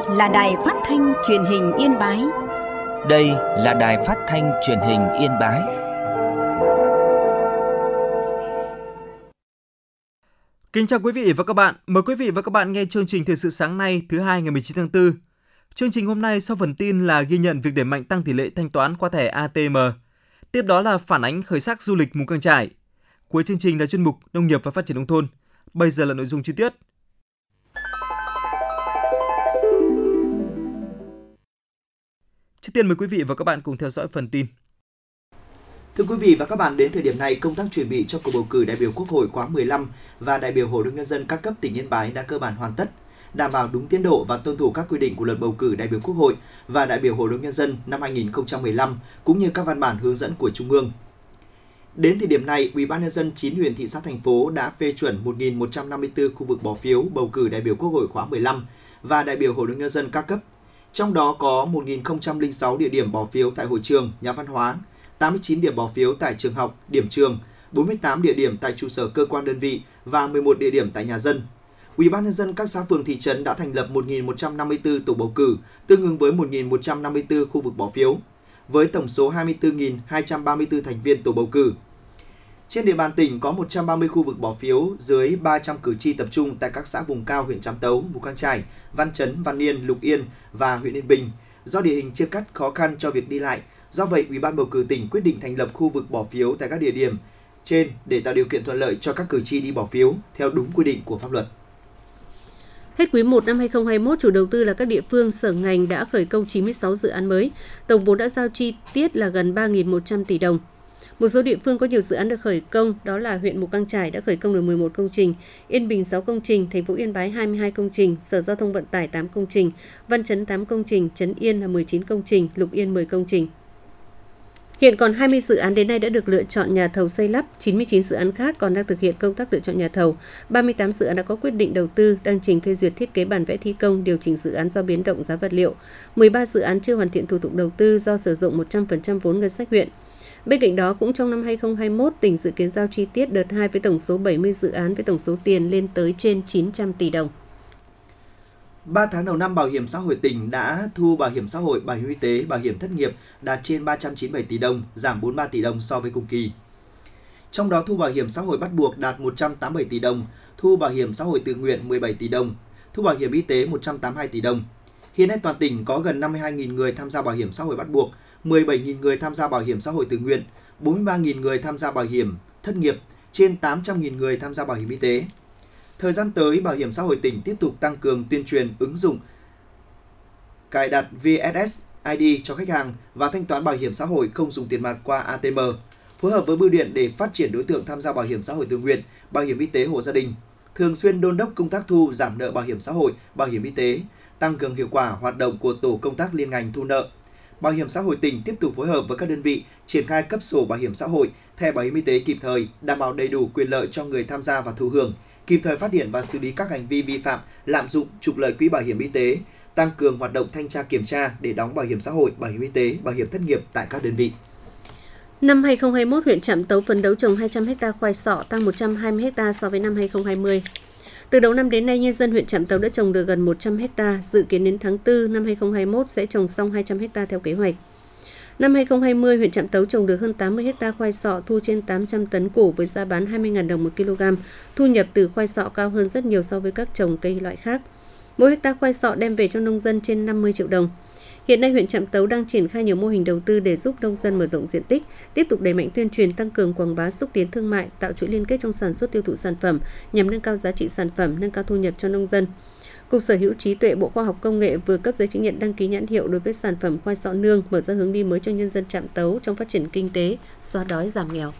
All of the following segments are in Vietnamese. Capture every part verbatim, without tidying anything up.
là Đài Phát thanh Truyền hình Yên Bái. Đây là Đài Phát thanh Truyền hình Yên Bái. Kính chào quý vị và các bạn. Mời quý vị và các bạn nghe chương trình Thời sự sáng nay thứ hai ngày mười chín tháng tư. Chương trình hôm nay sau phần tin là ghi nhận việc đẩy mạnh tăng tỷ lệ thanh toán qua thẻ a tê em. Tiếp đó là phản ánh khởi sắc du lịch Mù Căng Chải. Cuối chương trình là chuyên mục Nông nghiệp và Phát triển nông thôn. Bây giờ là nội dung chi tiết. Trước tiên mời quý vị và các bạn cùng theo dõi phần tin. Thưa quý vị và các bạn, đến thời điểm này, công tác chuẩn bị cho cuộc bầu cử đại biểu Quốc hội khóa mười lăm và đại biểu Hội đồng Nhân dân các cấp tỉnh Yên Bái đã cơ bản hoàn tất, đảm bảo đúng tiến độ và tuân thủ các quy định của luật bầu cử đại biểu Quốc hội và đại biểu Hội đồng Nhân dân năm hai nghìn không trăm mười lăm cũng như các văn bản hướng dẫn của Trung ương. Đến thời điểm này, Ủy ban Nhân dân chín huyện thị xã thành phố đã phê chuẩn một nghìn một trăm năm mươi tư khu vực bỏ phiếu bầu cử đại biểu Quốc hội khóa mười lăm và đại biểu Hội đồng Nhân dân các cấp. Trong đó có một nghìn không trăm lẻ sáu địa điểm bỏ phiếu tại hội trường, nhà văn hóa, tám mươi chín điểm bỏ phiếu tại trường học, điểm trường, bốn mươi tám địa điểm tại trụ sở cơ quan đơn vị và mười một địa điểm tại nhà dân. Ủy ban Nhân dân các xã phường thị trấn đã thành lập một nghìn một trăm năm mươi tư tổ bầu cử, tương ứng với một nghìn một trăm năm mươi tư khu vực bỏ phiếu, với tổng số hai mươi tư nghìn hai trăm ba mươi tư thành viên tổ bầu cử. Trên địa bàn tỉnh có một trăm ba mươi khu vực bỏ phiếu dưới ba trăm cử tri tập trung tại các xã vùng cao huyện Trạm Tấu, Mù Căng Chải, Văn Chấn, Văn Yên, Lục Yên và huyện Yên Bình. Do địa hình chia cắt khó khăn cho việc đi lại, do vậy Ủy ban bầu cử tỉnh quyết định thành lập khu vực bỏ phiếu tại các địa điểm trên để tạo điều kiện thuận lợi cho các cử tri đi bỏ phiếu theo đúng quy định của pháp luật. Hết quý một năm hai nghìn không trăm hai mươi mốt, chủ đầu tư là các địa phương, sở ngành đã khởi công chín mươi sáu dự án mới, tổng vốn đã giao chi tiết là gần ba nghìn một trăm tỷ đồng. Một số địa phương có nhiều dự án được khởi công, đó là huyện Mù Căng Chải đã khởi công được mười một công trình, Yên Bình sáu công trình, thành phố Yên Bái hai mươi hai công trình, Sở Giao thông Vận tải tám công trình, Văn Chấn tám công trình, Trấn Yên là mười chín công trình, Lục Yên mười công trình. Hiện còn hai mươi dự án đến nay đã được lựa chọn nhà thầu xây lắp, chín mươi chín dự án khác còn đang thực hiện công tác lựa chọn nhà thầu, ba mươi tám dự án đã có quyết định đầu tư, đang trình phê duyệt thiết kế bản vẽ thi công, điều chỉnh dự án do biến động giá vật liệu, mười ba dự án chưa hoàn thiện thủ tục đầu tư do sử dụng một trăm phần trăm vốn ngân sách huyện. Bên cạnh đó, cũng trong năm hai nghìn không trăm hai mươi mốt, tỉnh dự kiến giao chi tiết đợt hai với tổng số bảy mươi dự án với tổng số tiền lên tới trên chín trăm tỷ đồng. ba tháng đầu năm, Bảo hiểm xã hội tỉnh đã thu bảo hiểm xã hội, bảo hiểm y tế, bảo hiểm thất nghiệp đạt trên ba trăm chín mươi bảy tỷ đồng, giảm bốn mươi ba tỷ đồng so với cùng kỳ. Trong đó, thu bảo hiểm xã hội bắt buộc đạt một trăm tám mươi bảy tỷ đồng, thu bảo hiểm xã hội tự nguyện mười bảy tỷ đồng, thu bảo hiểm y tế một trăm tám mươi hai tỷ đồng. Hiện nay toàn tỉnh có gần năm mươi hai nghìn người tham gia bảo hiểm xã hội bắt buộc, mười bảy nghìn người tham gia bảo hiểm xã hội tự nguyện, bốn mươi ba nghìn người tham gia bảo hiểm thất nghiệp, trên tám trăm nghìn người tham gia bảo hiểm y tế. Thời gian tới, Bảo hiểm xã hội tỉnh tiếp tục tăng cường tuyên truyền ứng dụng cài đặt vê ét ét i đê cho khách hàng và thanh toán bảo hiểm xã hội không dùng tiền mặt qua a tê em, phối hợp với bưu điện để phát triển đối tượng tham gia bảo hiểm xã hội tự nguyện, bảo hiểm y tế hộ gia đình, thường xuyên đôn đốc công tác thu giảm nợ bảo hiểm xã hội, bảo hiểm y tế, tăng cường hiệu quả hoạt động của tổ công tác liên ngành thu nợ. Bảo hiểm xã hội tỉnh tiếp tục phối hợp với các đơn vị triển khai cấp sổ bảo hiểm xã hội, thẻ bảo hiểm y tế kịp thời, đảm bảo đầy đủ quyền lợi cho người tham gia và thụ hưởng, kịp thời phát hiện và xử lý các hành vi vi phạm, lạm dụng, trục lợi quỹ bảo hiểm y tế, tăng cường hoạt động thanh tra kiểm tra để đóng bảo hiểm xã hội, bảo hiểm y tế, bảo hiểm thất nghiệp tại các đơn vị. Năm hai nghìn không trăm hai mươi mốt, huyện Trạm Tấu phấn đấu trồng hai trăm héc ta khoai sọ, tăng một trăm hai mươi héc ta so với năm hai nghìn không trăm hai mươi. Từ đầu năm đến nay, nhân dân huyện Trạm Tấu đã trồng được gần một trăm héc ta, dự kiến đến tháng tư năm hai nghìn không trăm hai mươi mốt sẽ trồng xong hai trăm héc ta theo kế hoạch. Năm hai nghìn không trăm hai mươi, huyện Trạm Tấu trồng được hơn tám mươi héc ta khoai sọ, thu trên tám trăm tấn củ với giá bán hai mươi nghìn đồng một kg. Thu nhập từ khoai sọ cao hơn rất nhiều so với các trồng cây loại khác. Mỗi héc ta khoai sọ đem về cho nông dân trên năm mươi triệu đồng. Hiện nay, huyện Trạm Tấu đang triển khai nhiều mô hình đầu tư để giúp nông dân mở rộng diện tích, tiếp tục đẩy mạnh tuyên truyền, tăng cường quảng bá, xúc tiến thương mại, tạo chuỗi liên kết trong sản xuất tiêu thụ sản phẩm nhằm nâng cao giá trị sản phẩm, nâng cao thu nhập cho nông dân. Cục Sở hữu trí tuệ, Bộ Khoa học Công nghệ vừa cấp giấy chứng nhận đăng ký nhãn hiệu đối với sản phẩm khoai sọ nương, mở ra hướng đi mới cho nhân dân Trạm Tấu trong phát triển kinh tế, xóa đói giảm nghèo.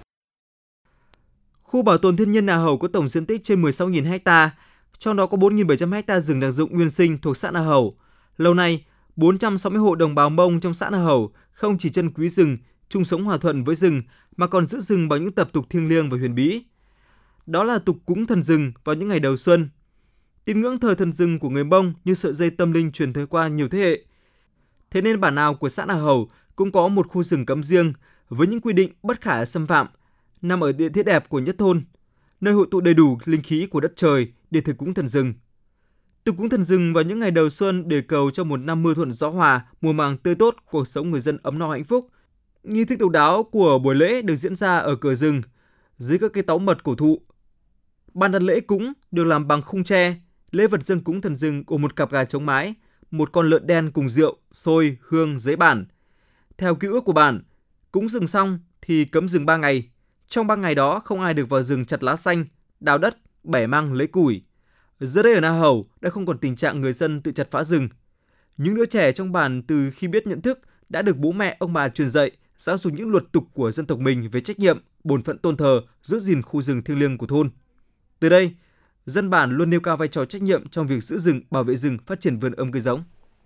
Khu bảo tồn thiên nhiên Na Hầu có tổng diện tích trên mười sáu nghìn héc ta, trong đó có bốn nghìn bảy trăm héc ta rừng đặc dụng nguyên sinh thuộc xã Na Hầu. Lâu nay, bốn trăm sáu mươi hộ đồng bào Mông trong xã Na Hầu không chỉ trân quý rừng, chung sống hòa thuận với rừng mà còn giữ rừng bằng những tập tục thiêng liêng và huyền bí. Đó là tục cúng thần rừng vào những ngày đầu xuân. Tín ngưỡng thờ thần rừng của người Mông như sợi dây tâm linh truyền tới qua nhiều thế hệ. Thế nên bản nào của xã Na Hầu cũng có một khu rừng cấm riêng với những quy định bất khả xâm phạm, nằm ở địa thế đẹp của nhất thôn, nơi hội tụ đầy đủ linh khí của đất trời để thờ cúng thần rừng. Tục cúng thần rừng vào những ngày đầu xuân để cầu cho một năm mưa thuận gió hòa, mùa màng tươi tốt, cuộc sống người dân ấm no hạnh phúc. Nghi thức độc đáo của buổi lễ được diễn ra ở cửa rừng, dưới các cây táo mật cổ thụ. Ban đặt lễ cúng được làm bằng khung tre, lễ vật dâng cúng thần rừng gồm một cặp gà trống mái, một con lợn đen cùng rượu, xôi, hương, giấy bản. Theo ký ước của bản, cúng rừng xong thì cấm rừng ba ngày. Trong ba ngày đó không ai được vào rừng chặt lá xanh, đào đất, bẻ măng lấy củi. Giờ đây ở Na Hầu đã không còn tình trạng người dân tự chặt phá rừng. Những đứa trẻ trong bản từ khi biết nhận thức đã được bố mẹ ông bà truyền dạy, giáo dục những luật tục của dân tộc mình về trách nhiệm, bổn phận tôn thờ, giữ gìn khu rừng thiêng liêng của thôn. Từ đây, dân bản luôn nêu cao vai trò trách nhiệm trong việc giữ rừng, bảo vệ rừng, phát triển vườn ươm cây giống.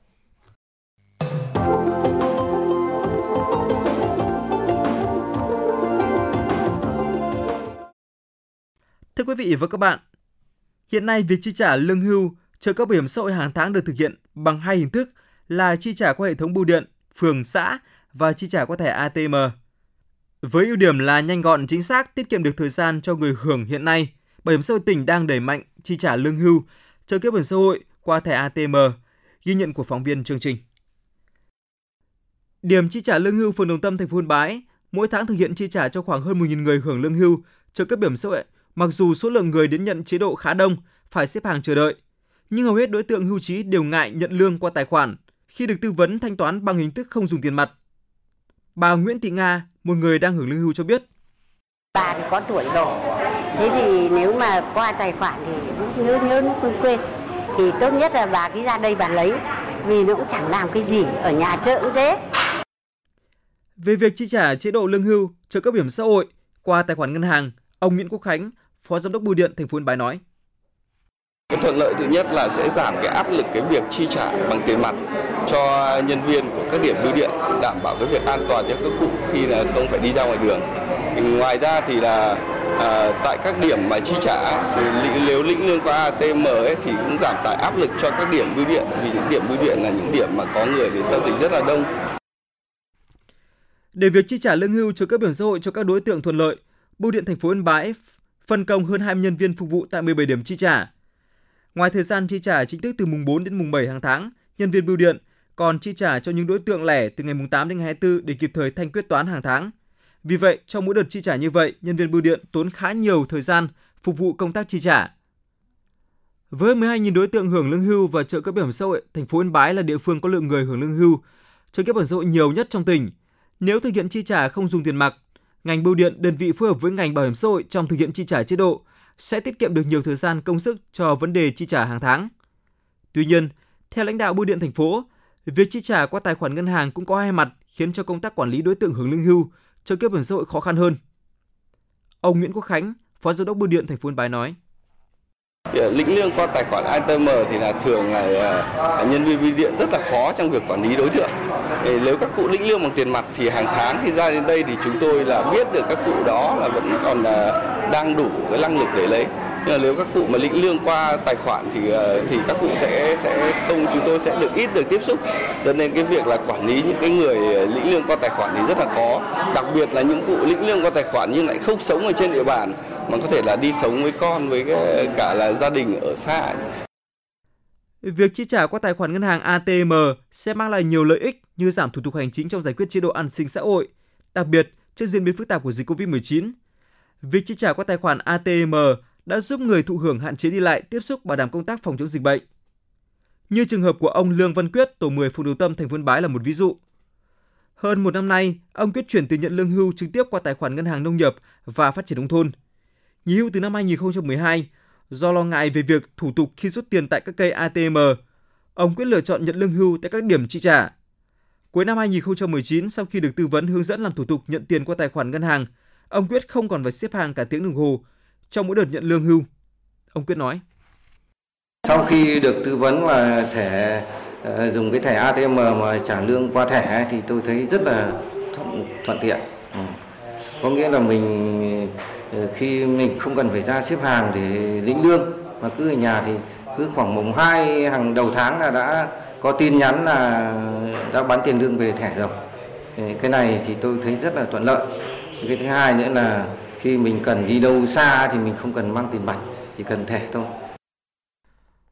Thưa quý vị và các bạn, hiện nay việc chi trả lương hưu, trợ cấp bảo hiểm xã hội hàng tháng được thực hiện bằng hai hình thức là chi trả qua hệ thống bưu điện, phường, xã và chi trả qua thẻ a tê em. Với ưu điểm là nhanh gọn, chính xác, tiết kiệm được thời gian cho người hưởng, hiện nay, Bảo hiểm xã hội tỉnh đang đẩy mạnh chi trả lương hưu, trợ cấp bảo hiểm xã hội qua thẻ a tê em, ghi nhận của phóng viên chương trình. Điểm chi trả lương hưu phường Đồng Tâm, thành phố Yên Bái mỗi tháng thực hiện chi trả cho khoảng hơn một nghìn người hưởng lương hưu, trợ cấp bảo hiểm xã hội. Mặc dù số lượng người đến nhận chế độ khá đông, phải xếp hàng chờ đợi, nhưng hầu hết đối tượng hưu trí đều ngại nhận lương qua tài khoản khi được tư vấn thanh toán bằng hình thức không dùng tiền mặt. Bà Nguyễn Thị Nga, một người đang hưởng lương hưu cho biết. Bà thì có tuổi rồi, thế thì nếu mà qua tài khoản thì nhớ nhớ quên quên, thì tốt nhất là bà cứ ra đây bà lấy, vì nó cũng chẳng làm cái gì, ở nhà chợ cũng thế. Về việc chi trả chế độ lương hưu, trợ cấp bảo hiểm xã hội qua tài khoản ngân hàng, ông Nguyễn Quốc Khánh, Phó Giám đốc Bưu điện thành phố Yên Bái nói: Cái thuận lợi thứ nhất là sẽ giảm cái áp lực cái việc chi trả bằng tiền mặt cho nhân viên của các điểm bưu điện, đảm bảo cái việc an toàn cho các cụ khi là không phải đi ra ngoài đường. Ngoài ra thì là à, tại các điểm mà chi trả thì nếu lĩnh lương qua a tê em ấy thì cũng giảm tải áp lực cho các điểm bưu điện, vì những điểm bưu điện là những điểm mà có người đến giao dịch rất là đông. Để việc chi trả lương hưu trợ cấp bảo hiểm xã hội cho các đối tượng thuận lợi, Bưu điện thành phố Yên Bái phân công hơn hai mươi nhân viên phục vụ tại mười bảy điểm chi trả. Ngoài thời gian chi trả chính thức từ mùng bốn đến mùng bảy hàng tháng, nhân viên bưu điện còn chi trả cho những đối tượng lẻ từ ngày mùng tám đến ngày hai mươi tư để kịp thời thanh quyết toán hàng tháng. Vì vậy, trong mỗi đợt chi trả như vậy, nhân viên bưu điện tốn khá nhiều thời gian phục vụ công tác chi trả. Với mười hai nghìn đối tượng hưởng lương hưu và trợ cấp bảo hiểm xã hội, thành phố Yên Bái là địa phương có lượng người hưởng lương hưu, trợ cấp bảo hiểm xã hội nhiều nhất trong tỉnh. Nếu thực hiện chi trả không dùng tiền mặt, ngành bưu điện, đơn vị phối hợp với ngành bảo hiểm xã hội trong thực hiện chi trả chế độ sẽ tiết kiệm được nhiều thời gian, công sức cho vấn đề chi trả hàng tháng. Tuy nhiên, theo lãnh đạo bưu điện thành phố, việc chi trả qua tài khoản ngân hàng cũng có hai mặt khiến cho công tác quản lý đối tượng hưởng lương hưu, trợ cấp bảo hiểm xã hội khó khăn hơn. Ông Nguyễn Quốc Khánh, Phó Giám đốc Bưu điện thành phố Yên Bái nói: Lĩnh lương qua tài khoản a tê em thì là thường là nhân viên bưu điện rất là khó trong việc quản lý đối tượng. Nếu các cụ lĩnh lương bằng tiền mặt thì hàng tháng khi ra đến đây thì chúng tôi là biết được các cụ đó là vẫn còn là đang đủ cái năng lực để lấy. Nhưng mà nếu các cụ mà lĩnh lương qua tài khoản thì thì các cụ sẽ sẽ không, chúng tôi sẽ được ít được tiếp xúc. Cho nên cái việc là quản lý những cái người lĩnh lương qua tài khoản thì rất là khó. Đặc biệt là những cụ lĩnh lương qua tài khoản nhưng lại không sống ở trên địa bàn, mà có thể là đi sống với con, với cả là gia đình ở xa. Việc chi trả qua tài khoản ngân hàng a tê em sẽ mang lại nhiều lợi ích như giảm thủ tục hành chính trong giải quyết chế độ an sinh xã hội, đặc biệt trước diễn biến phức tạp của dịch covid mười chín. Việc chi trả qua tài khoản a tê em đã giúp người thụ hưởng hạn chế đi lại, tiếp xúc, bảo đảm công tác phòng chống dịch bệnh. Như trường hợp của ông Lương Văn Quyết, tổ mười phường Đồng Tâm, thành phố Yên Bái là một ví dụ. Hơn một năm nay, ông Quyết chuyển từ nhận lương hưu trực tiếp qua tài khoản ngân hàng nông nghiệp và phát triển nông thôn. Nghỉ hưu từ năm hai nghìn không trăm mười hai, do lo ngại về việc thủ tục khi rút tiền tại các cây a tê em, ông Quyết lựa chọn nhận lương hưu tại các điểm chi trả. Cuối năm hai nghìn không trăm mười chín, sau khi được tư vấn hướng dẫn làm thủ tục nhận tiền qua tài khoản ngân hàng, ông Quyết không còn phải xếp hàng cả tiếng đồng hồ trong mỗi đợt nhận lương hưu. Ông Quyết nói: Sau khi được tư vấn và thẻ uh, dùng cái thẻ a tê em mà trả lương qua thẻ thì tôi thấy rất là thuận, thuận tiện. Ừ. Có nghĩa là mình khi mình không cần phải ra xếp hàng để lĩnh lương, mà cứ ở nhà thì cứ khoảng mùng hai hàng đầu tháng là đã có tin nhắn là đã bán tiền lương về thẻ rồi. Cái này thì tôi thấy rất là thuận lợi. Cái thứ hai nữa là khi mình cần đi đâu xa thì mình không cần mang tiền mặt, chỉ cần thẻ thôi.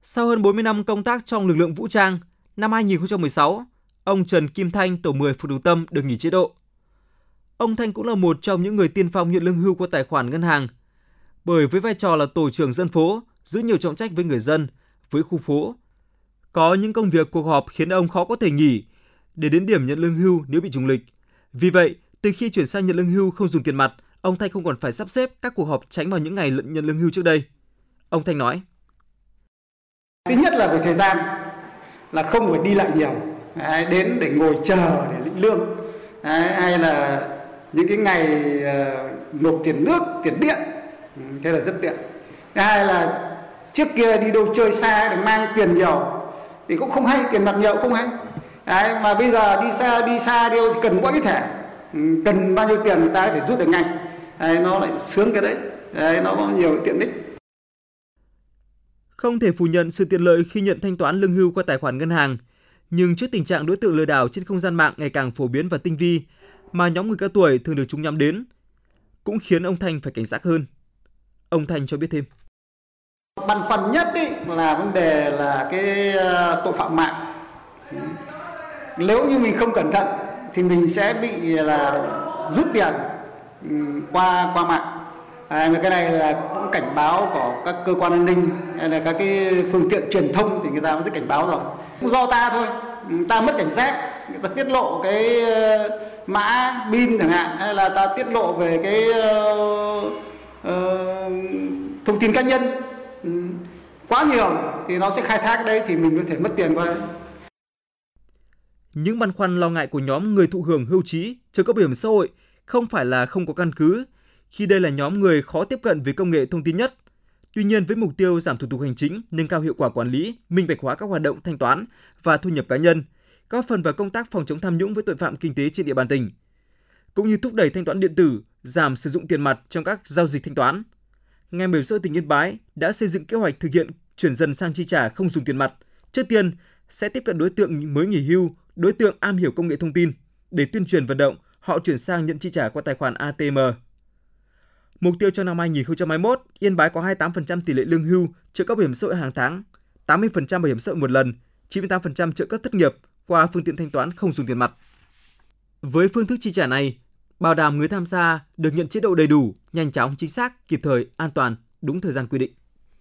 Sau hơn bốn mươi năm công tác trong lực lượng vũ trang, năm hai nghìn không trăm mười sáu, ông Trần Kim Thanh, tổ mười phường Đồng Tâm được nghỉ chế độ. Ông Thanh cũng là một trong những người tiên phong nhận lương hưu qua tài khoản ngân hàng. Bởi với vai trò là tổ trưởng dân phố, giữ nhiều trọng trách với người dân, với khu phố. Có những công việc cuộc họp khiến ông khó có thể nghỉ để đến điểm nhận lương hưu nếu bị trùng lịch. Vì vậy, từ khi chuyển sang nhận lương hưu không dùng tiền mặt, ông Thanh không còn phải sắp xếp các cuộc họp tránh vào những ngày nhận lương hưu trước đây. Ông Thanh nói: Thứ nhất là về thời gian, là không phải đi lại nhiều, đến để ngồi chờ để lĩnh lương, hay là những cái ngày nộp tiền nước, tiền điện, thế là rất tiện. Thứ hai là trước kia đi đâu chơi xa để mang tiền nhiều thì cũng không hay, tiền mặt nhiều cũng không hay. Đấy, mà bây giờ đi xa đi xa đi thì cần mỗi cái thẻ, cần bao nhiêu tiền người ta có thể rút được ngay. Đấy, nó lại sướng cái đấy. Đấy, nó có nhiều tiện ích. Không thể phủ nhận sự tiện lợi khi nhận thanh toán lương hưu qua tài khoản ngân hàng, nhưng trước tình trạng đối tượng lừa đảo trên không gian mạng ngày càng phổ biến và tinh vi mà nhóm người cao tuổi thường được chúng nhắm đến, cũng khiến ông Thanh phải cảnh giác hơn. Ông Thanh cho biết thêm: Băn khoăn nhất ý là vấn đề là cái tội phạm mạng. Nếu như mình không cẩn thận thì mình sẽ bị là rút tiền qua qua mạng. À, cái này là cũng cảnh báo của các cơ quan an ninh hay là các cái phương tiện truyền thông thì người ta cũng rất cảnh báo rồi. Do ta thôi, ta mất cảnh giác, người ta tiết lộ cái mã pin chẳng hạn, hay là ta tiết lộ về cái uh, uh, thông tin cá nhân quá nhiều thì nó sẽ khai thác cái đấy thì mình có thể mất tiền qua đấy. Những băn khoăn lo ngại của nhóm người thụ hưởng hưu trí, trợ cấp bảo hiểm xã hội không phải là không có căn cứ, khi đây là nhóm người khó tiếp cận về công nghệ thông tin nhất. Tuy nhiên, với mục tiêu giảm thủ tục hành chính, nâng cao hiệu quả quản lý, minh bạch hóa các hoạt động thanh toán và thu nhập cá nhân, góp phần vào công tác phòng chống tham nhũng với tội phạm kinh tế trên địa bàn tỉnh, cũng như thúc đẩy thanh toán điện tử, giảm sử dụng tiền mặt trong các giao dịch thanh toán. Ngành Bảo hiểm xã hội tỉnh Yên Bái đã xây dựng kế hoạch thực hiện chuyển dần sang chi trả không dùng tiền mặt. Trước tiên sẽ tiếp cận đối tượng mới nghỉ hưu, đối tượng am hiểu công nghệ thông tin để tuyên truyền vận động họ chuyển sang nhận chi trả qua tài khoản a tê em. Mục tiêu cho năm hai nghìn không trăm hai mươi mốt, Yên Bái có hai mươi tám phần trăm tỷ lệ lương hưu, trợ cấp bảo hiểm xã hội hàng tháng, tám mươi phần trăm bảo hiểm xã hội một lần, chín mươi tám phần trăm trợ cấp thất nghiệp qua phương tiện thanh toán không dùng tiền mặt. Với phương thức chi trả này, bảo đảm người tham gia được nhận chế độ đầy đủ, nhanh chóng, chính xác, kịp thời, an toàn, đúng thời gian quy định.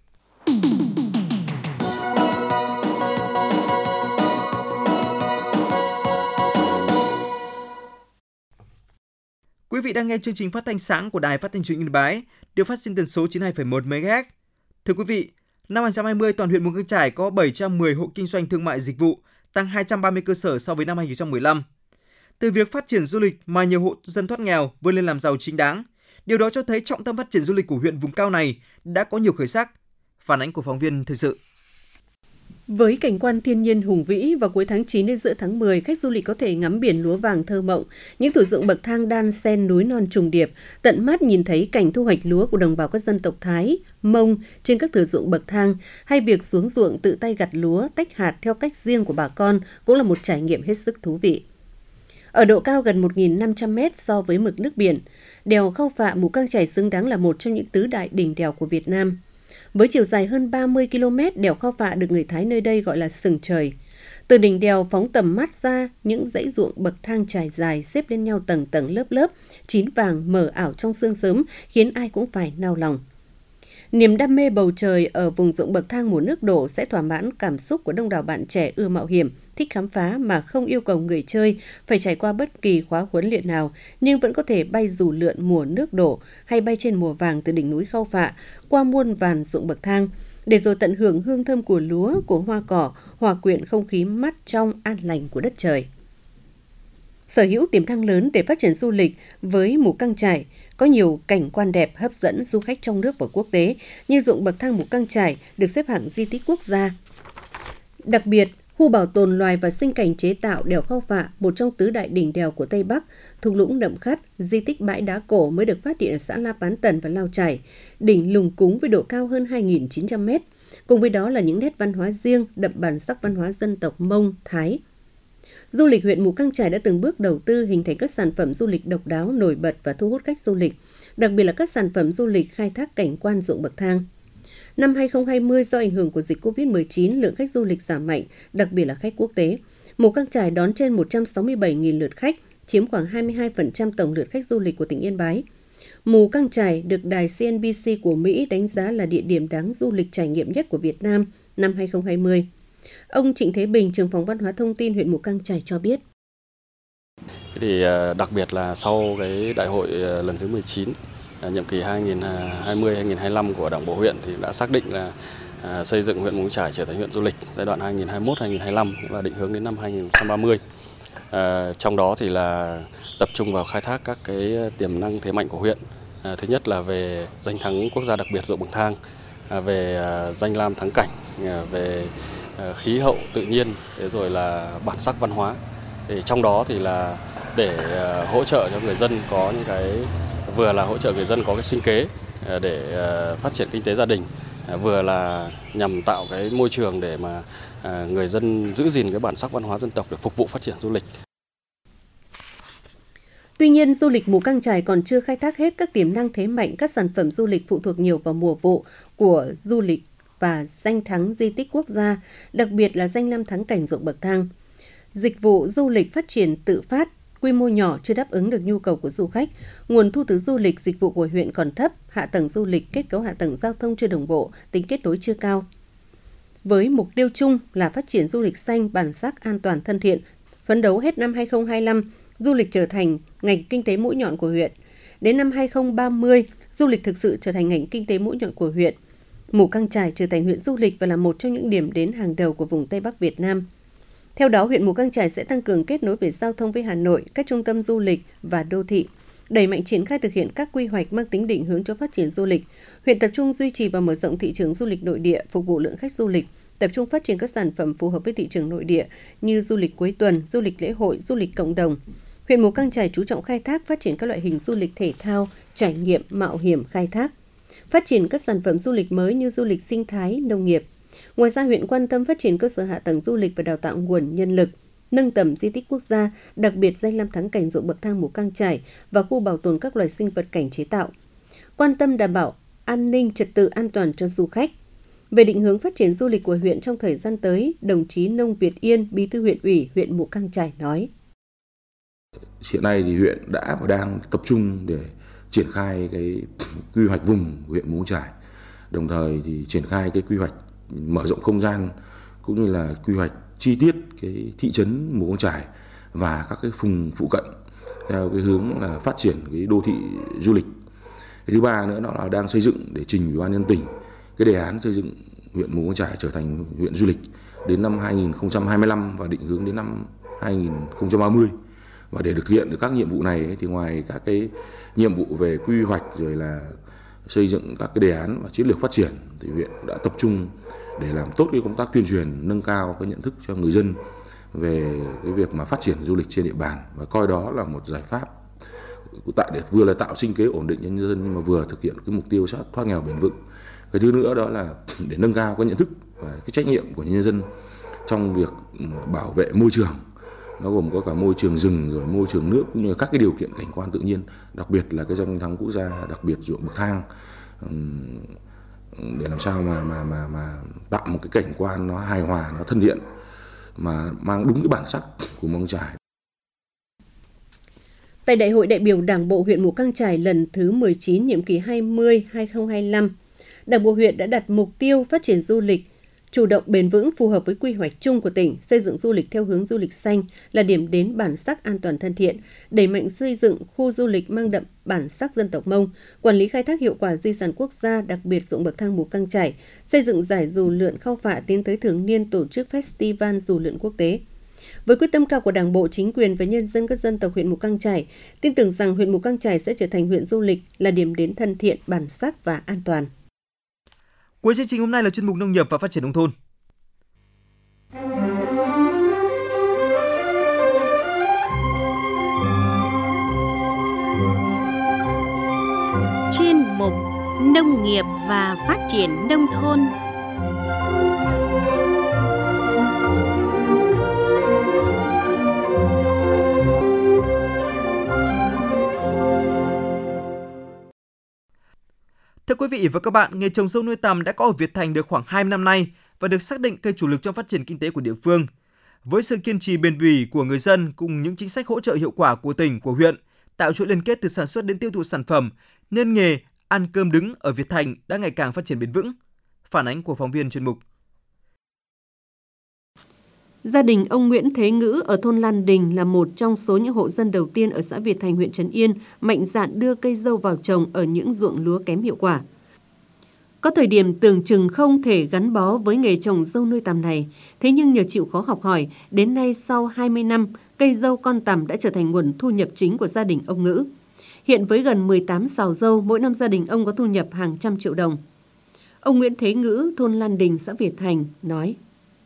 Quý vị đang nghe chương trình phát thanh sáng của Đài Phát thanh Truyền hình Yên Bái, được phát trên tần số chín mươi hai phẩy một mê ga héc. Thưa quý vị, năm hai nghìn không trăm hai mươi, toàn huyện Mù Cang Chải có bảy trăm mười hộ kinh doanh thương mại dịch vụ, tăng hai trăm ba mươi cơ sở so với năm hai nghìn không trăm mười lăm. Từ việc phát triển du lịch mà nhiều hộ dân thoát nghèo vươn lên làm giàu chính đáng, điều đó cho thấy trọng tâm phát triển du lịch của huyện vùng cao này đã có nhiều khởi sắc. Phản ánh của phóng viên thời sự. Với cảnh quan thiên nhiên hùng vĩ, vào cuối tháng chín đến giữa tháng mười, khách du lịch có thể ngắm biển lúa vàng thơ mộng, những thửa ruộng bậc thang đan xen núi non trùng điệp, tận mắt nhìn thấy cảnh thu hoạch lúa của đồng bào các dân tộc Thái, Mông trên các thửa ruộng bậc thang, hay việc xuống ruộng tự tay gặt lúa, tách hạt theo cách riêng của bà con cũng là một trải nghiệm hết sức thú vị. Ở độ cao gần một nghìn năm trăm mét so với mực nước biển, đèo Khao Phạ Mù Cang Chải xứng đáng là một trong những tứ đại đỉnh đèo của Việt Nam. Với chiều dài hơn ba mươi ki lô mét, đèo Khao Phạ được người Thái nơi đây gọi là sừng trời. Từ đỉnh đèo phóng tầm mắt ra, những dãy ruộng bậc thang trải dài xếp lên nhau tầng tầng lớp lớp, chín vàng mờ ảo trong sương sớm khiến ai cũng phải nao lòng. Niềm đam mê bầu trời ở vùng ruộng bậc thang mùa nước đổ sẽ thỏa mãn cảm xúc của đông đảo bạn trẻ ưa mạo hiểm, thích khám phá mà không yêu cầu người chơi phải trải qua bất kỳ khóa huấn luyện nào, nhưng vẫn có thể bay dù lượn mùa nước đổ hay bay trên mùa vàng từ đỉnh núi Khao Phạ qua muôn vàn ruộng bậc thang, để rồi tận hưởng hương thơm của lúa, của hoa cỏ, hòa quyện không khí mát trong an lành của đất trời. Sở hữu tiềm năng lớn để phát triển du lịch với Mù Cang Chải, có nhiều cảnh quan đẹp hấp dẫn du khách trong nước và quốc tế, như ruộng bậc thang Mù Cang Chải được xếp hạng di tích quốc gia. Đặc biệt, khu bảo tồn loài và sinh cảnh chế tạo đèo Khao Phạ, một trong tứ đại đỉnh đèo của Tây Bắc, thung lũng Nậm Khắt, di tích bãi đá cổ mới được phát hiện ở xã La Pán Tần và Lao Chải, đỉnh Lùng Cúng với độ cao hơn hai nghìn chín trăm mét. Cùng với đó là những nét văn hóa riêng, đậm bản sắc văn hóa dân tộc Mông, Thái. Du lịch huyện Mù Cang Chải đã từng bước đầu tư hình thành các sản phẩm du lịch độc đáo, nổi bật và thu hút khách du lịch, đặc biệt là các sản phẩm du lịch khai thác cảnh quan ruộng bậc thang. Năm hai không hai không, do ảnh hưởng của dịch covid mười chín, lượng khách du lịch giảm mạnh, đặc biệt là khách quốc tế. Mù Căng Chải đón trên một trăm sáu mươi bảy nghìn lượt khách, chiếm khoảng hai mươi hai phần trăm tổng lượt khách du lịch của tỉnh Yên Bái. Mù Căng Chải được đài xê en bê xê của Mỹ đánh giá là địa điểm đáng du lịch trải nghiệm nhất của Việt Nam năm hai không hai không. Ông Trịnh Thế Bình, trưởng phòng văn hóa thông tin huyện Mù Căng Chải cho biết. Thì đặc biệt là sau cái đại hội lần thứ mười chín, nhiệm kỳ hai nghìn không trăm hai mươi đến hai nghìn không trăm hai mươi lăm của Đảng bộ huyện thì đã xác định là xây dựng huyện Mù Căng Chải trở thành huyện du lịch giai đoạn hai nghìn không trăm hai mươi mốt đến hai nghìn không trăm hai mươi lăm và định hướng đến năm hai nghìn không trăm ba mươi. À, trong đó thì là tập trung vào khai thác các cái tiềm năng thế mạnh của huyện. À, thứ nhất là về danh thắng quốc gia đặc biệt ruộng bậc thang, à, về à, danh lam thắng cảnh, à, về à, khí hậu tự nhiên, thế rồi là bản sắc văn hóa. Thì trong đó thì là để à, hỗ trợ cho người dân có những cái vừa là hỗ trợ người dân có cái sinh kế à, để à, phát triển kinh tế gia đình, à, vừa là nhằm tạo cái môi trường để mà à, người dân giữ gìn cái bản sắc văn hóa dân tộc để phục vụ phát triển du lịch. Tuy nhiên, du lịch Mù Căng Chải còn chưa khai thác hết các tiềm năng thế mạnh, các sản phẩm du lịch phụ thuộc nhiều vào mùa vụ của du lịch và danh thắng di tích quốc gia, đặc biệt là danh lam thắng cảnh ruộng bậc thang. Dịch vụ du lịch phát triển tự phát, quy mô nhỏ chưa đáp ứng được nhu cầu của du khách. Nguồn thu từ du lịch dịch vụ của huyện còn thấp, hạ tầng du lịch, kết cấu hạ tầng giao thông chưa đồng bộ, tính kết nối chưa cao. Với mục tiêu chung là phát triển du lịch xanh, bản sắc, an toàn, thân thiện, phấn đấu hết năm hai không hai lăm, du lịch trở thành ngành kinh tế mũi nhọn của huyện. Đến năm hai không ba mươi, du lịch thực sự trở thành ngành kinh tế mũi nhọn của huyện. Mù Căng Chải trở thành huyện du lịch và là một trong những điểm đến hàng đầu của vùng Tây Bắc Việt Nam. Theo đó, huyện Mù Căng Chải sẽ tăng cường kết nối về giao thông với Hà Nội, các trung tâm du lịch và đô thị, đẩy mạnh triển khai thực hiện các quy hoạch mang tính định hướng cho phát triển du lịch. Huyện tập trung duy trì và mở rộng thị trường du lịch nội địa, phục vụ lượng khách du lịch, tập trung phát triển các sản phẩm phù hợp với thị trường nội địa như du lịch cuối tuần, du lịch lễ hội, du lịch cộng đồng. Huyện Mù Căng Chải chú trọng khai thác, phát triển các loại hình du lịch thể thao, trải nghiệm, mạo hiểm, khai thác, phát triển các sản phẩm du lịch mới như du lịch sinh thái, nông nghiệp. Ngoài ra, huyện quan tâm phát triển cơ sở hạ tầng du lịch và đào tạo nguồn nhân lực, nâng tầm di tích quốc gia, đặc biệt danh lam thắng cảnh ruộng bậc thang Mù Căng Chải và khu bảo tồn các loài sinh vật cảnh chế tạo. Quan tâm đảm bảo an ninh, trật tự, an toàn cho du khách. Về định hướng phát triển du lịch của huyện trong thời gian tới, đồng chí Nông Việt Yên, Bí thư huyện ủy huyện Mù Căng Chải nói: Hiện nay thì huyện đã và đang tập trung để triển khai cái quy hoạch vùng huyện Mù Căng Chải, đồng thời thì triển khai cái quy hoạch mở rộng không gian cũng như là quy hoạch chi tiết cái thị trấn Mù Căng Chải và các cái vùng phụ cận theo cái hướng là phát triển cái đô thị du lịch. Cái thứ ba nữa đó là đang xây dựng để trình Ủy ban nhân tỉnh cái đề án xây dựng huyện Mù Căng Chải trở thành huyện du lịch đến năm hai nghìn không trăm hai mươi lăm và định hướng đến năm hai nghìn không trăm ba mươi. Và để thực hiện được các nhiệm vụ này thì ngoài các cái nhiệm vụ về quy hoạch rồi là xây dựng các cái đề án và chiến lược phát triển thì huyện đã tập trung để làm tốt cái công tác tuyên truyền, nâng cao cái nhận thức cho người dân về cái việc mà phát triển du lịch trên địa bàn và coi đó là một giải pháp tại để vừa là tạo sinh kế ổn định cho nhân dân nhưng mà vừa thực hiện cái mục tiêu sát thoát nghèo bền vững. Cái thứ nữa đó là để nâng cao cái nhận thức và cái trách nhiệm của nhân dân trong việc bảo vệ môi trường. Nó gồm có cả môi trường rừng rồi môi trường nước cũng như các cái điều kiện cảnh quan tự nhiên, đặc biệt là cái danh thắng quốc gia đặc biệt ruộng bậc thang, để làm sao mà mà mà mà tạo một cái cảnh quan nó hài hòa, nó thân thiện mà mang đúng cái bản sắc của Mù Căng Chải. Tại Đại hội đại biểu Đảng bộ huyện Mù Căng Chải lần thứ mười chín nhiệm kỳ hai mươi đến hai nghìn không trăm hai mươi lăm, Đảng bộ huyện đã đặt mục tiêu phát triển du lịch chủ động, bền vững, phù hợp với quy hoạch chung của tỉnh, xây dựng du lịch theo hướng du lịch xanh là điểm đến bản sắc, an toàn, thân thiện, đẩy mạnh xây dựng khu du lịch mang đậm bản sắc dân tộc Mông, quản lý khai thác hiệu quả di sản quốc gia, đặc biệt ruộng bậc thang Mù Căng Chải, xây dựng giải dù lượn Khao Phạ tiến tới thường niên tổ chức Festival dù lượn quốc tế. Với quyết tâm cao của Đảng bộ, chính quyền và nhân dân các dân tộc huyện Mù Căng Chải, tin tưởng rằng huyện Mù Căng Chải sẽ trở thành huyện du lịch là điểm đến thân thiện, bản sắc và an toàn. Cuối chương trình hôm nay là chuyên mục nông nghiệp và phát triển nông thôn. Chuyên mục nông nghiệp và phát triển nông thôn. Thưa quý vị và các bạn, nghề trồng dâu nuôi tằm đã có ở Việt Thành được khoảng hai mươi năm nay và được xác định cây chủ lực trong phát triển kinh tế của địa phương. Với sự kiên trì bền bỉ của người dân cùng những chính sách hỗ trợ hiệu quả của tỉnh, của huyện, tạo chuỗi liên kết từ sản xuất đến tiêu thụ sản phẩm, nên nghề ăn cơm đứng ở Việt Thành đã ngày càng phát triển bền vững. Phản ánh của phóng viên chuyên mục. Gia đình ông Nguyễn Thế Ngữ ở thôn Lan Đình là một trong số những hộ dân đầu tiên ở xã Việt Thành, huyện Trấn Yên mạnh dạn đưa cây dâu vào trồng ở những ruộng lúa kém hiệu quả. Có thời điểm tưởng chừng không thể gắn bó với nghề trồng dâu nuôi tằm này, thế nhưng nhờ chịu khó học hỏi, đến nay sau hai mươi năm, cây dâu con tằm đã trở thành nguồn thu nhập chính của gia đình ông Ngữ. Hiện với gần mười tám sào dâu, mỗi năm gia đình ông có thu nhập hàng trăm triệu đồng. Ông Nguyễn Thế Ngữ, thôn Lan Đình, xã Việt Thành nói: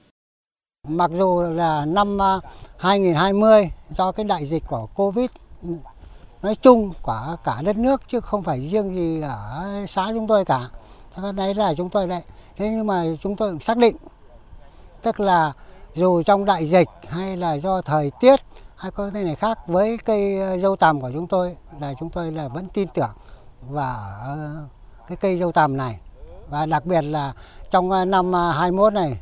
Mặc dù là năm hai nghìn không trăm hai mươi do cái đại dịch của Covid nói chung của cả đất nước chứ không phải riêng gì ở xã chúng tôi cả. Cho nên là chúng tôi lại thế nhưng mà chúng tôi cũng xác định, tức là dù trong đại dịch hay là do thời tiết hay có cái này khác, với cây dâu tằm của chúng tôi là chúng tôi là vẫn tin tưởng vào cái cây dâu tằm này. Và đặc biệt là trong năm hai mươi mốt này,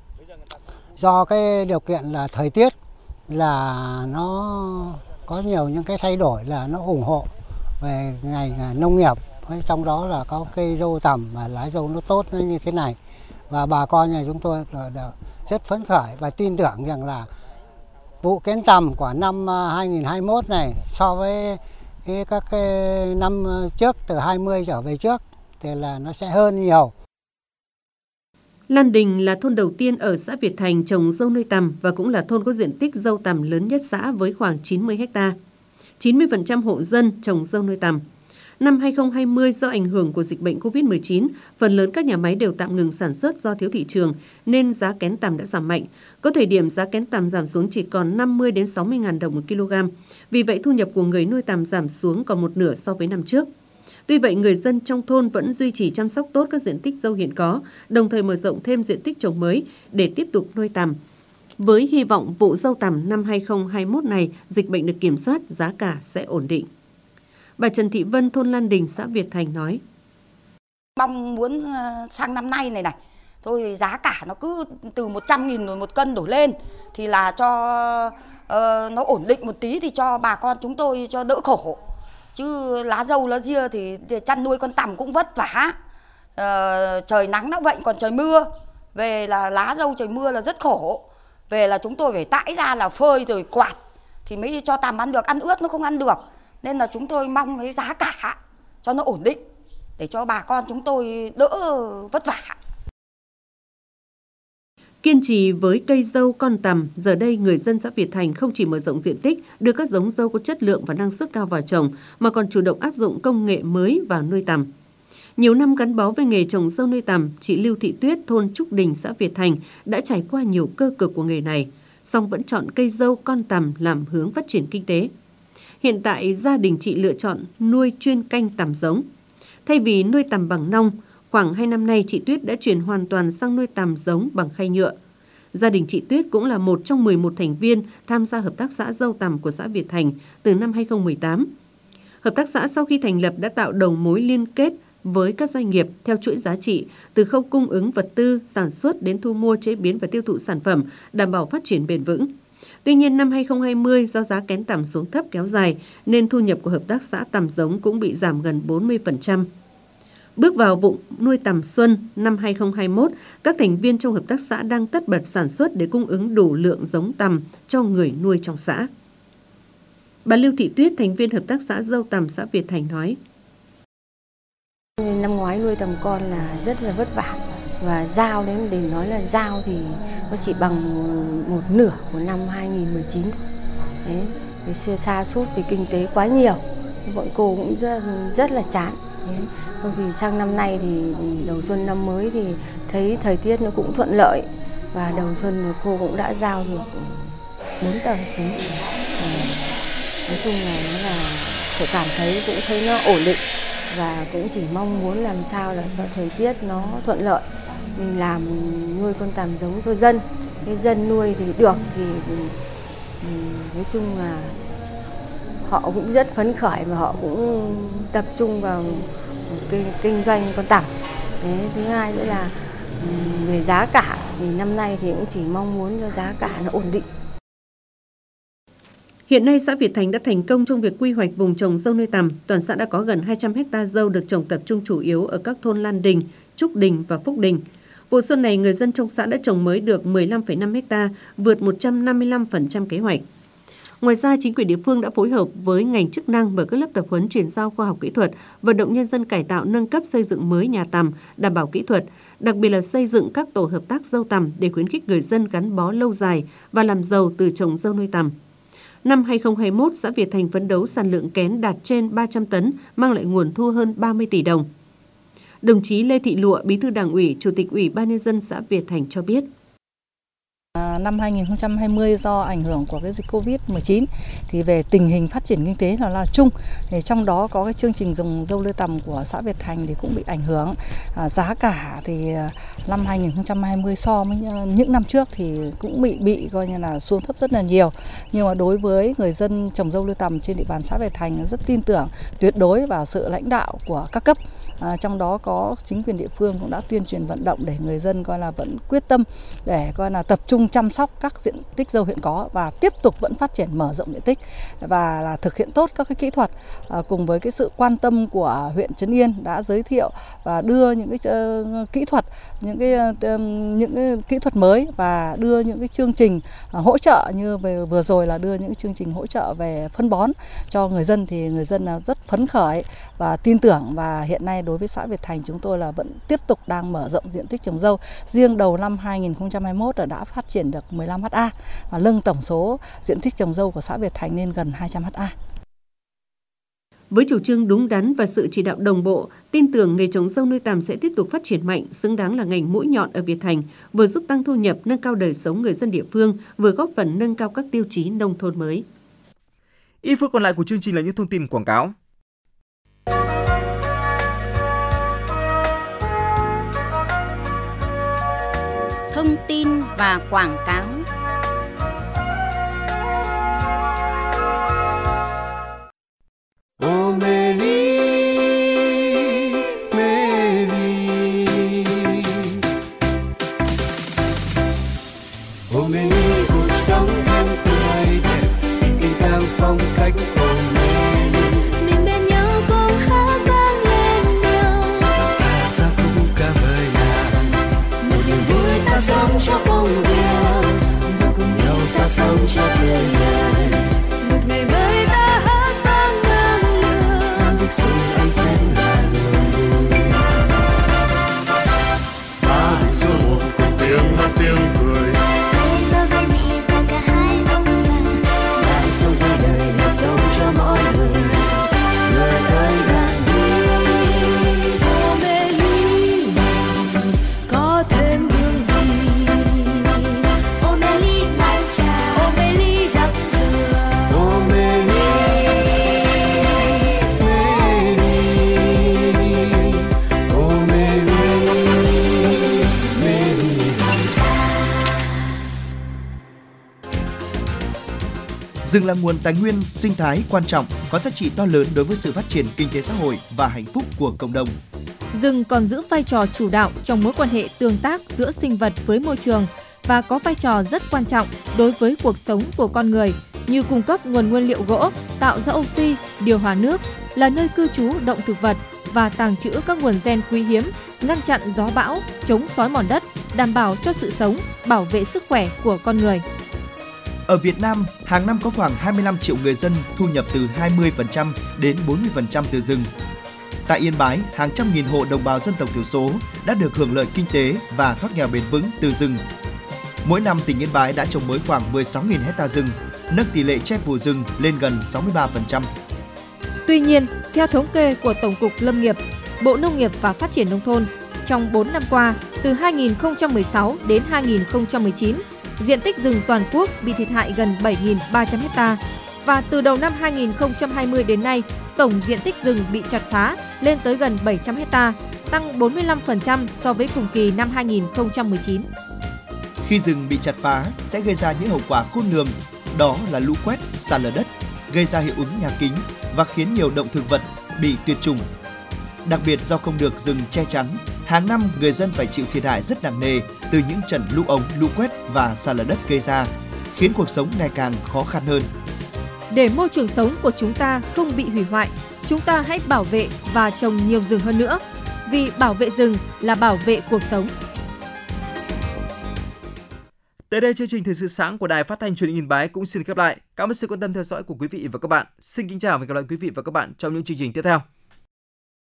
do cái điều kiện là thời tiết là nó có nhiều những cái thay đổi, là nó ủng hộ về ngành nông nghiệp, trong đó là có cây dâu tằm và lá dâu nó tốt như thế này. Và bà con nhà chúng tôi rất phấn khởi và tin tưởng rằng là vụ kén tằm của năm hai nghìn không trăm hai mươi mốt này so với các cái năm trước từ hai mươi trở về trước thì là nó sẽ hơn nhiều. Lan Đình là thôn đầu tiên ở xã Việt Thành trồng dâu nuôi tằm và cũng là thôn có diện tích dâu tằm lớn nhất xã với khoảng chín mươi héc ta. chín mươi phần trăm hộ dân trồng dâu nuôi tằm. Năm hai nghìn không trăm hai mươi, do ảnh hưởng của dịch bệnh covid mười chín, phần lớn các nhà máy đều tạm ngừng sản xuất do thiếu thị trường nên giá kén tằm đã giảm mạnh. Có thời điểm giá kén tằm giảm xuống chỉ còn năm mươi đến sáu mươi nghìn đồng một kg. Vì vậy thu nhập của người nuôi tằm giảm xuống còn một nửa so với năm trước. Tuy vậy, người dân trong thôn vẫn duy trì chăm sóc tốt các diện tích dâu hiện có, đồng thời mở rộng thêm diện tích trồng mới để tiếp tục nuôi tằm. Với hy vọng vụ dâu tằm năm hai nghìn không trăm hai mươi mốt này, dịch bệnh được kiểm soát, giá cả sẽ ổn định. Bà Trần Thị Vân, thôn Lan Đình, xã Việt Thành nói: Mong muốn sang năm nay này này, thôi giá cả nó cứ từ một trăm nghìn rồi một cân đổ lên thì là cho uh, nó ổn định một tí thì cho bà con chúng tôi cho đỡ khổ. Chứ lá dâu lá dưa thì, thì chăn nuôi con tằm cũng vất vả. Uh, trời nắng nó vậy còn trời mưa. Về là lá dâu trời mưa là rất khổ. Về là chúng tôi phải tãi ra là phơi rồi quạt thì mới cho tằm ăn được, ăn ướt nó không ăn được. Nên là chúng tôi mong cái giá cả cho nó ổn định để cho bà con chúng tôi đỡ vất vả. Kiên trì với cây dâu con tằm, giờ đây người dân xã Việt Thành không chỉ mở rộng diện tích, đưa các giống dâu có chất lượng và năng suất cao vào trồng, mà còn chủ động áp dụng công nghệ mới vào nuôi tằm. Nhiều năm gắn bó với nghề trồng dâu nuôi tằm, chị Lưu Thị Tuyết, thôn Trúc Đình, xã Việt Thành đã trải qua nhiều cơ cực của nghề này, song vẫn chọn cây dâu con tằm làm hướng phát triển kinh tế. Hiện tại, gia đình chị lựa chọn nuôi chuyên canh tằm giống. Thay vì nuôi tằm bằng nong, khoảng hai năm nay chị Tuyết đã chuyển hoàn toàn sang nuôi tằm giống bằng khay nhựa. Gia đình chị Tuyết cũng là một trong mười một thành viên tham gia hợp tác xã dâu tằm của xã Việt Thành từ năm hai nghìn không trăm mười tám. Hợp tác xã sau khi thành lập đã tạo đầu mối liên kết với các doanh nghiệp theo chuỗi giá trị, từ khâu cung ứng vật tư, sản xuất đến thu mua, chế biến và tiêu thụ sản phẩm, đảm bảo phát triển bền vững. Tuy nhiên, năm hai nghìn không trăm hai mươi, do giá kén tằm xuống thấp kéo dài, nên thu nhập của hợp tác xã tằm giống cũng bị giảm gần bốn mươi phần trăm. Bước vào vụ nuôi tằm xuân năm hai nghìn không trăm hai mươi mốt, các thành viên trong hợp tác xã đang tất bật sản xuất để cung ứng đủ lượng giống tằm cho người nuôi trong xã. Bà Lưu Thị Tuyết, thành viên hợp tác xã dâu tằm xã Việt Thành nói: Năm ngoái nuôi tằm con là rất là vất vả, và giao đến để nói là giao thì nó chỉ bằng một nửa của năm hai nghìn không trăm mười chín. Đấy, xa sút vì kinh tế quá nhiều, bọn cô cũng rất, rất là chán. Đấy, thì sang năm nay thì, thì đầu xuân năm mới thì thấy thời tiết nó cũng thuận lợi, và đầu xuân cô cũng đã giao được bốn tờ chính. Nói chung là nó là phải cảm thấy cũng thấy nó ổn định, và cũng chỉ mong muốn làm sao là cho thời tiết nó thuận lợi, mình làm nuôi con tằm giống cho dân, cái dân nuôi thì được thì, thì, thì nói chung là họ cũng rất phấn khởi và họ cũng tập trung vào kinh, kinh doanh con tằm. Thế, thứ hai nữa là về giá cả thì năm nay thì cũng chỉ mong muốn cho giá cả nó ổn định. Hiện nay xã Việt Thành đã thành công trong việc quy hoạch vùng trồng dâu nuôi tằm. Toàn xã đã có gần hai trăm héc ta dâu được trồng tập trung chủ yếu ở các thôn Lan Đình, Trúc Đình và Phúc Đình. Vụ xuân này, người dân trong xã đã trồng mới được mười lăm phẩy năm héc ta, vượt một trăm năm mươi lăm phần trăm kế hoạch. Ngoài ra, chính quyền địa phương đã phối hợp với ngành chức năng mở các lớp tập huấn chuyển giao khoa học kỹ thuật, vận động nhân dân cải tạo nâng cấp xây dựng mới nhà tằm, đảm bảo kỹ thuật, đặc biệt là xây dựng các tổ hợp tác dâu tằm để khuyến khích người dân gắn bó lâu dài và làm giàu từ trồng dâu nuôi tằm. Năm hai không hai mốt, xã Việt Thành phấn đấu sản lượng kén đạt trên ba trăm tấn, mang lại nguồn thu hơn ba mươi tỷ đồng. Đồng chí Lê Thị Lụa, Bí thư Đảng ủy, Chủ tịch Ủy ban nhân dân xã Việt Thành cho biết. À, năm hai không hai không do ảnh hưởng của cái dịch Covid mười chín thì về tình hình phát triển kinh tế nó là chung, thì trong đó có cái chương trình trồng dâu nuôi tằm của xã Việt Thành thì cũng bị ảnh hưởng. À, giá cả thì năm hai không hai không so với những năm trước thì cũng bị bị coi như là xuống thấp rất là nhiều. Nhưng mà đối với người dân trồng dâu nuôi tằm trên địa bàn xã Việt Thành rất tin tưởng tuyệt đối vào sự lãnh đạo của các cấp. À, trong đó có chính quyền địa phương cũng đã tuyên truyền vận động để người dân coi là vẫn quyết tâm để coi là tập trung chăm sóc các diện tích dâu hiện có và tiếp tục vẫn phát triển mở rộng diện tích và là thực hiện tốt các cái kỹ thuật, à, cùng với cái sự quan tâm của huyện Trấn Yên đã giới thiệu và đưa những cái uh, kỹ thuật những cái uh, những cái kỹ thuật mới và đưa những cái chương trình uh, hỗ trợ như về vừa rồi là đưa những cái chương trình hỗ trợ về phân bón cho người dân, thì người dân uh, rất phấn khởi và tin tưởng. Và hiện nay đối với xã Việt Thành chúng tôi là vẫn tiếp tục đang mở rộng diện tích trồng dâu. Riêng đầu năm hai không hai mốt đã phát triển được mười lăm héc ta và nâng tổng số diện tích trồng dâu của xã Việt Thành lên gần hai trăm héc ta. Với chủ trương đúng đắn và sự chỉ đạo đồng bộ, tin tưởng nghề trồng dâu nuôi tằm sẽ tiếp tục phát triển mạnh, xứng đáng là ngành mũi nhọn ở Việt Thành, vừa giúp tăng thu nhập, nâng cao đời sống người dân địa phương, vừa góp phần nâng cao các tiêu chí nông thôn mới. Ít phút còn lại của chương trình là những thông tin quảng cáo. Thông tin và quảng cáo. Oh, Mary, Mary. Oh, Mary, cuộc sống em tươi đẹp, tình tình càng phong cách. Oh, Mary, mình bên nhau cùng hát vang lên nhau. Sao ta sao cũng cả vời nàng. Một niềm vui ta sống cho công việc và cùng nhau ta sống cho tươi đời. Một ngày mới ta hát vang ngang lửa, làm việc xung anh sẽ là người vui. Gia đình số một cùng tiếng hát tiếng cười. Hai ba vai mẹ và cả hai ông bà. Lại sống hai đời là sống cho mỗi người. Người ơi bạn đi. Ô mê ly có thêm hương vị. Ô mê ly mang trà. Ô mê ly giặt rửa. Ô mê ly. Mê ly. Ô mê ly. Mê ly. Rừng là nguồn tài nguyên sinh thái quan trọng, có giá trị to lớn đối với sự phát triển kinh tế xã hội và hạnh phúc của cộng đồng. Rừng còn giữ vai trò chủ đạo trong mối quan hệ tương tác giữa sinh vật với môi trường và có vai trò rất quan trọng đối với cuộc sống của con người, như cung cấp nguồn nguyên liệu gỗ, tạo ra oxy, điều hòa nước, là nơi cư trú động thực vật và tàng trữ các nguồn gen quý hiếm, ngăn chặn gió bão, chống xói mòn đất, đảm bảo cho sự sống, bảo vệ sức khỏe của con người. Ở Việt Nam, hàng năm có khoảng hai mươi lăm triệu người dân thu nhập từ hai mươi phần trăm đến bốn mươi phần trăm từ rừng. Tại Yên Bái, hàng trăm nghìn hộ đồng bào dân tộc thiểu số đã được hưởng lợi kinh tế và thoát nghèo bền vững từ rừng. Mỗi năm, tỉnh Yên Bái đã trồng mới khoảng mười sáu nghìn héc ta rừng, nâng tỷ lệ che phủ rừng lên gần sáu mươi ba phần trăm. Tuy nhiên, theo thống kê của Tổng cục Lâm nghiệp, Bộ Nông nghiệp và Phát triển Nông thôn, trong bốn năm qua, từ hai nghìn không trăm mười sáu đến hai nghìn không trăm mười chín, diện tích rừng toàn quốc bị thiệt hại gần bảy nghìn ba trăm héc ta. Và từ đầu năm hai nghìn không trăm hai mươi đến nay, tổng diện tích rừng bị chặt phá lên tới gần bảy trăm héc ta, tăng bốn mươi lăm phần trăm so với cùng kỳ năm hai nghìn không trăm mười chín. Khi rừng bị chặt phá sẽ gây ra những hậu quả khôn lường, đó là lũ quét, sạt lở đất, gây ra hiệu ứng nhà kính và khiến nhiều động thực vật bị tuyệt chủng. Đặc biệt do không được rừng che chắn, hàng năm người dân phải chịu thiệt hại rất nặng nề từ những trận lũ ống, lũ quét và sạt lở đất gây ra, khiến cuộc sống ngày càng khó khăn hơn. Để môi trường sống của chúng ta không bị hủy hoại, chúng ta hãy bảo vệ và trồng nhiều rừng hơn nữa. Vì bảo vệ rừng là bảo vệ cuộc sống. Tới đây chương trình Thời sự sáng của Đài Phát thanh Truyền hình Yên Bái cũng xin khép lại. Cảm ơn sự quan tâm theo dõi của quý vị và các bạn. Xin kính chào và hẹn gặp lại quý vị và các bạn trong những chương trình tiếp theo.